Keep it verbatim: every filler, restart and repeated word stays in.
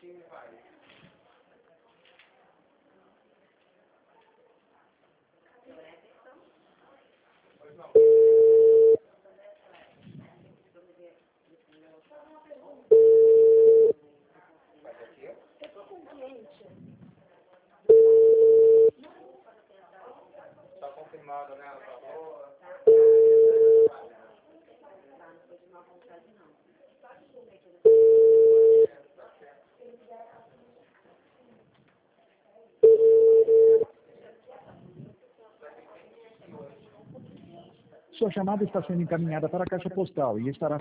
Está confirmado, né? Sua chamada está sendo encaminhada para a caixa postal e estará